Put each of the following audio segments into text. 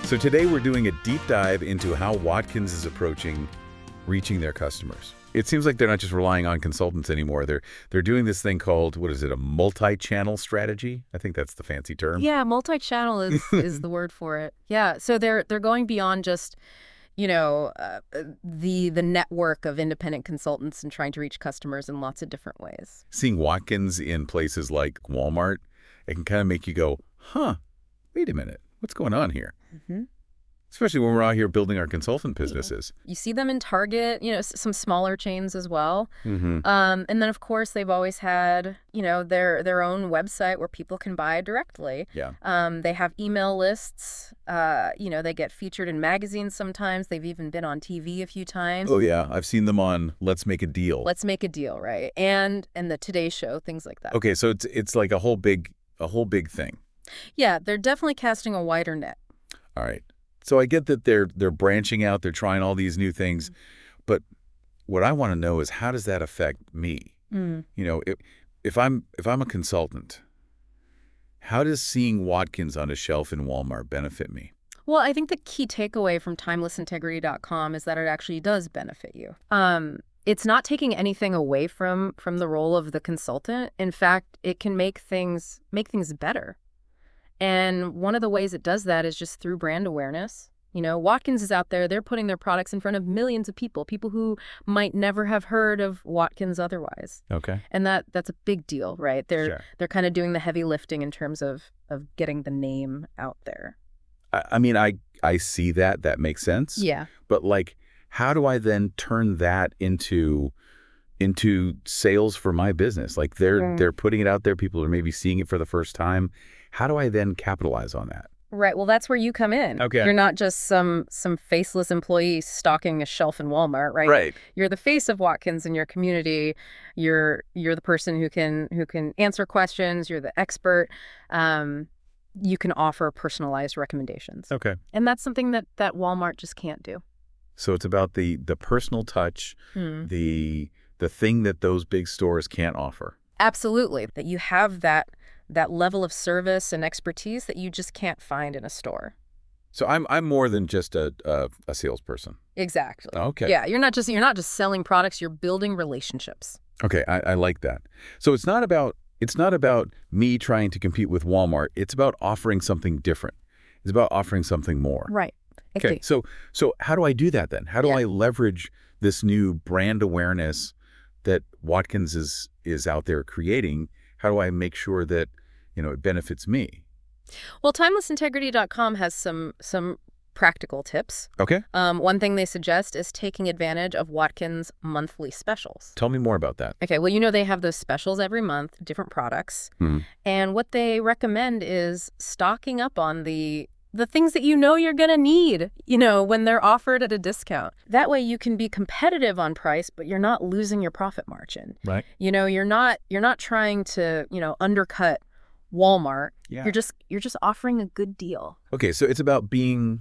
So today we're doing a deep dive into how Watkins is approaching reaching their customers. It seems like they're not just relying on consultants anymore. They're doing this thing called, what is it, a multi-channel strategy? I think that's the fancy term. Yeah, multi-channel is the word for it. Yeah, so they're going beyond just, the network of independent consultants and trying to reach customers in lots of different ways. Seeing Watkins in places like Walmart, it can kind of make you go, huh, wait a minute, what's going on here? Mm-hmm. Especially when we're out here building our consultant businesses. You see them in Target, some smaller chains as well. Mm-hmm. And then, of course, they've always had, their own website where people can buy directly. Yeah. They have email lists. They get featured in magazines sometimes. They've even been on TV a few times. Oh, yeah. I've seen them on Let's Make a Deal. Let's Make a Deal, right? And the Today Show, things like that. Okay, so it's like a whole big thing. Yeah, they're definitely casting a wider net. All right. So I get that they're branching out, they're trying all these new things, but what I want to know is how does that affect me? Mm. If I'm a consultant, how does seeing Watkins on a shelf in Walmart benefit me? Well, I think the key takeaway from timelessintegrity.com is that it actually does benefit you. It's not taking anything away from the role of the consultant. In fact, it can make things better. And one of the ways it does that is just through brand awareness. Watkins is out there. They're putting their products in front of millions of people who might never have heard of Watkins otherwise. Okay. And that's a big deal, right? They're kind of doing the heavy lifting in terms of getting the name out there. I mean, I see that. That makes sense. Yeah. But how do I then turn that into sales for my business? Like they're putting it out there. People are maybe seeing it for the first time. How do I then capitalize on that? Right. Well, that's where you come in. Okay. You're not just some faceless employee stalking a shelf in Walmart, right? Right. You're the face of Watkins in your community. You're the person who can answer questions. You're the expert. You can offer personalized recommendations. Okay. And that's something that Walmart just can't do. So it's about the personal touch, the thing that those big stores can't offer. Absolutely. That you have that level of service and expertise that you just can't find in a store. So I'm more than just a salesperson. Exactly. Okay. Yeah, you're not just selling products, you're building relationships. Okay, I like that. So it's not about me trying to compete with Walmart. It's about offering something different. It's about offering something more. Right. Okay. So how do I do that then? How do I leverage this new brand awareness that Watkins is out there creating? How do I make sure that, it benefits me? Well, timelessintegrity.com has some practical tips. Okay. One thing they suggest is taking advantage of Watkins monthly specials. Tell me more about that. Okay. Well, they have those specials every month, different products. Mm-hmm. And what they recommend is stocking up on the things that you're going to need, when they're offered at a discount. That way you can be competitive on price, but you're not losing your profit margin. Right. You're not trying to, undercut Walmart. Yeah. You're just offering a good deal. Okay, so it's about being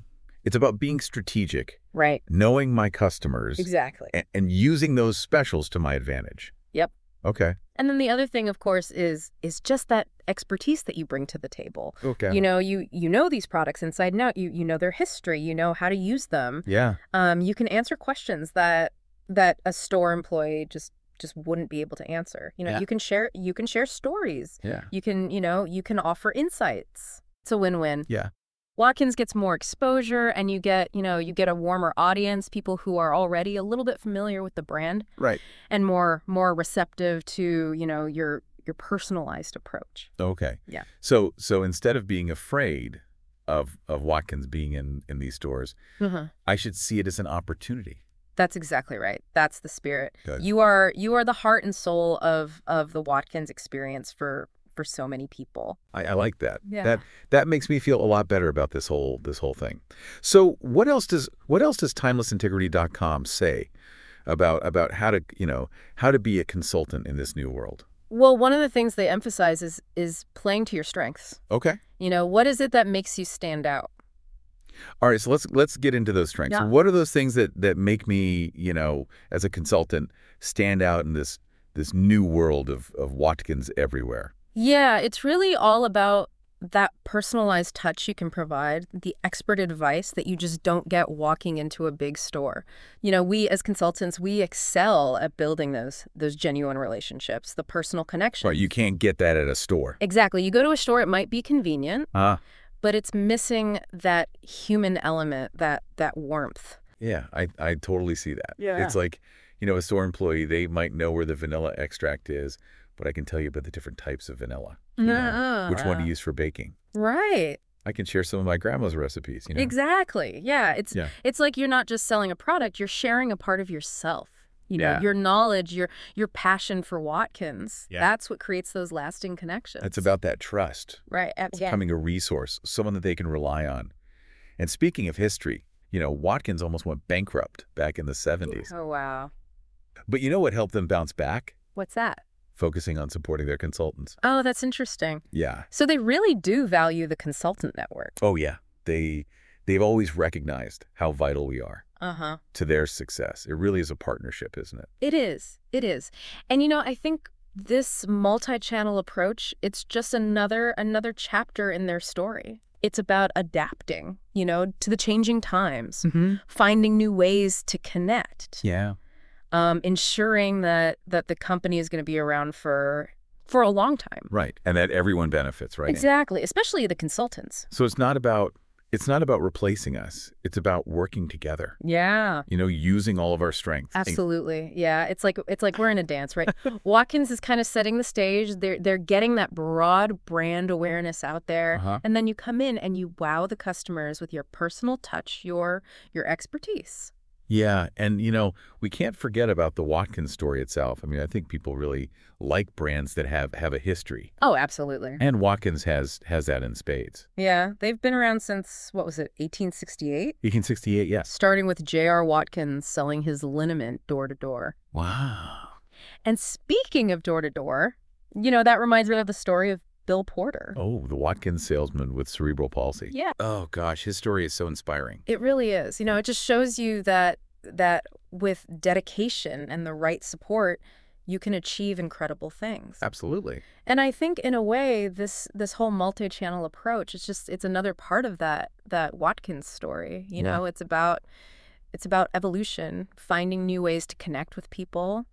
strategic. Right. Knowing my customers. Exactly. And using those specials to my advantage. Yep. Okay. And then the other thing, of course, is just that expertise that you bring to the table. Okay. You know these products inside and out. You know their history. You know how to use them. Yeah. You can answer questions that a store employee just wouldn't be able to answer. You can share stories. Yeah. You can offer insights. It's a win-win. Yeah. Watkins gets more exposure, and you get a warmer audience, people who are already a little bit familiar with the brand, Right. and more receptive to your personalized approach. Okay. Yeah. So instead of being afraid of Watkins being in these stores, I should see it as an opportunity. That's exactly right. That's the spirit. Good. You are the heart and soul of the Watkins experience for so many people. I like that. Yeah. That makes me feel a lot better about this whole thing. So what else does timelessintegrity.com say about how to be a consultant in this new world? Well, one of the things they emphasize is playing to your strengths. Okay. What is it that makes you stand out? All right, so let's get into those strengths. Yeah. What are those things that make me, as a consultant, stand out in this new world of Watkins everywhere? Yeah, it's really all about that personalized touch you can provide, the expert advice that you just don't get walking into a big store. We as consultants, we excel at building those genuine relationships, the personal connections. Right, you can't get that at a store. Exactly. You go to a store, it might be convenient, Ah, but it's missing that human element, that warmth. yeah, I totally see that. Yeah. It's like, a store employee, they might know where the vanilla extract is, but I can tell you about the different types of vanilla. Which one to use for baking. Right. I can share some of my grandma's recipes, Exactly. Yeah. Yeah. It's like you're not just selling a product, you're sharing a part of yourself. Yeah. Your knowledge, your passion for Watkins. Yeah. That's what creates those lasting connections. It's about that trust, Right. becoming a resource, someone that they can rely on. And speaking of history, Watkins almost went bankrupt back in the 70s. Oh, wow. But you know what helped them bounce back? What's that? Focusing on supporting their consultants. Oh, that's interesting. Yeah. So they really do value the consultant network. Oh, yeah. They've always recognized how vital we are Uh-huh. to their success. It really is a partnership, isn't it? It is. It is. And I think this multi-channel approach, it's just another chapter in their story. It's about adapting, to the changing times, finding new ways to connect. Yeah. Ensuring that the company is going to be around for a long time. Right. And that everyone benefits, right? Exactly, especially the consultants. So it's not about replacing us. It's about working together. Yeah. Using all of our strengths. Absolutely. Yeah. It's like we're in a dance, right? Watkins is kind of setting the stage. They're getting that broad brand awareness out there. Uh-huh. And then you come in and you wow the customers with your personal touch, your expertise. Yeah, and we can't forget about the Watkins story itself. I mean, I think people really like brands that have a history. Oh, absolutely. And Watkins has that in spades. Yeah, they've been around since, what was it, 1868? 1868, yes. Starting with J.R. Watkins selling his liniment door to door. Wow. And speaking of door to door, that reminds me of the story of Bill Porter. Oh, the Watkins salesman with cerebral palsy. Yeah. Oh, gosh, his story is so inspiring. It really is. It just shows you that with dedication and the right support, you can achieve incredible things. Absolutely. And I think in a way, this whole multi-channel approach, it's another part of that Watkins story. Yeah. It's about evolution, finding new ways to connect with people,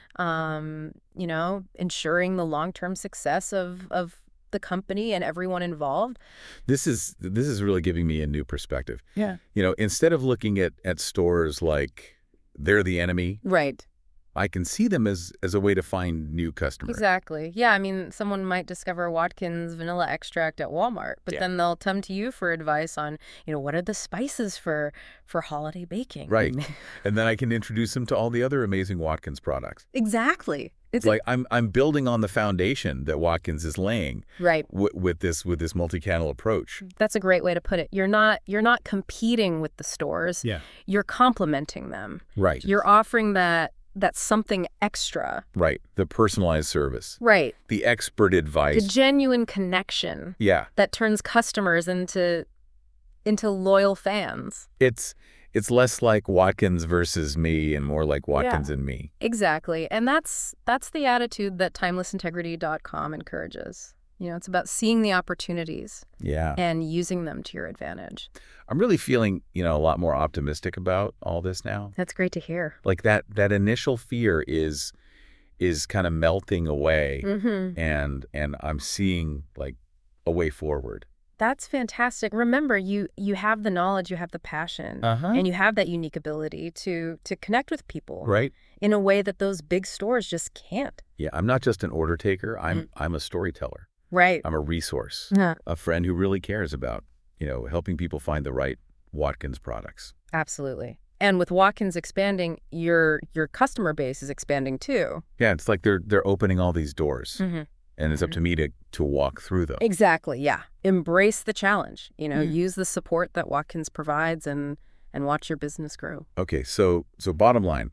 ensuring the long-term success of the company and everyone involved. This is really giving me a new perspective. Yeah. Instead of looking at stores like they're the enemy, Right. I can see them as a way to find new customers. Exactly. Yeah, I mean, someone might discover Watkins vanilla extract at Walmart, but then they'll come to you for advice on, what are the spices for holiday baking? Right. And then I can introduce them to all the other amazing Watkins products. Exactly. It's like I'm building on the foundation that Watkins is laying right. with this multi-channel approach. That's a great way to put it. You're not competing with the stores. Yeah. You're complementing them. Right. You're offering that something extra. Right. The personalized service. Right. The expert advice. The genuine connection. Yeah. That turns customers into loyal fans. It's less like Watkins versus me and more like Watkins and me. Exactly. And that's the attitude that timelessintegrity.com encourages. It's about seeing the opportunities and using them to your advantage. I'm really feeling, a lot more optimistic about all this now. That's great to hear. Like that initial fear is kind of melting away, and I'm seeing like a way forward. That's fantastic. Remember, you have the knowledge, you have the passion, and you have that unique ability to connect with people, right? In a way that those big stores just can't. Yeah, I'm not just an order taker. I'm a storyteller. Right. I'm a resource, Yeah. a friend who really cares about, helping people find the right Watkins products. Absolutely. And with Watkins expanding, your customer base is expanding too. Yeah, it's like they're opening all these doors, and it's up to me to walk through them. Exactly. Yeah. Embrace the challenge. Use the support that Watkins provides and watch your business grow. Okay, so bottom line,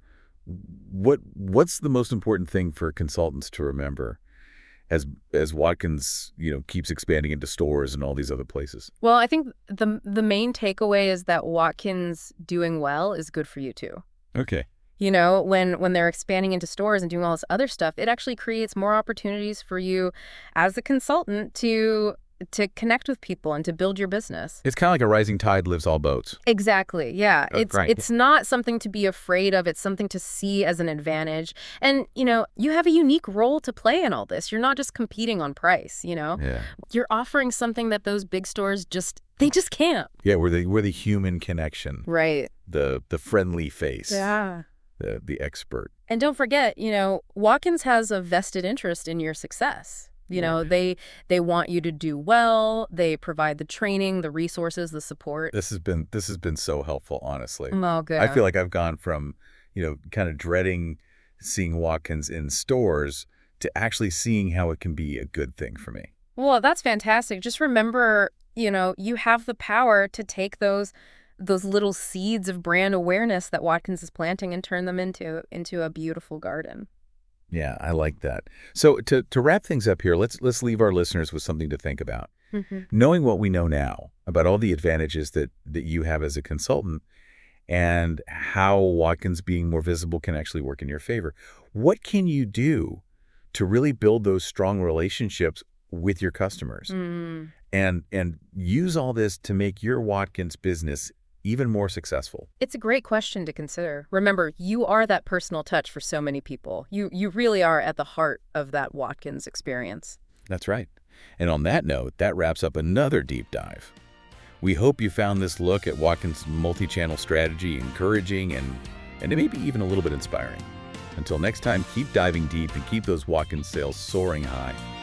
what's the most important thing for consultants to remember as Watkins, keeps expanding into stores and all these other places? Well, I think the main takeaway is that Watkins doing well is good for you too. Okay. When they're expanding into stores and doing all this other stuff, it actually creates more opportunities for you as a consultant to to connect with people and to build your business. It's kind of like a rising tide lifts all boats. Exactly. Yeah. Right. It's not something to be afraid of. It's something to see as an advantage. And, you have a unique role to play in all this. You're not just competing on price, Yeah. You're offering something that those big stores they just can't. Yeah, we're the human connection. Right. The friendly face. Yeah. The expert. And don't forget, Watkins has a vested interest in your success. They want you to do well. They provide the training, the resources, the support. This has been so helpful, honestly. Oh, good. I feel like I've gone from, kind of dreading seeing Watkins in stores to actually seeing how it can be a good thing for me. Well, that's fantastic. Just remember, you have the power to take those little seeds of brand awareness that Watkins is planting and turn them into a beautiful garden. Yeah, I like that. So to wrap things up here, let's leave our listeners with something to think about. Mm-hmm. Knowing what we know now about all the advantages that you have as a consultant and how Watkins being more visible can actually work in your favor, what can you do to really build those strong relationships with your customers and use all this to make your Watkins business even more successful? It's a great question to consider. Remember, you are that personal touch for so many people. You really are at the heart of that Watkins experience. That's right. And on that note, that wraps up another deep dive. We hope you found this look at Watkins' multi-channel strategy encouraging and maybe even a little bit inspiring. Until next time, keep diving deep and keep those Watkins sales soaring high.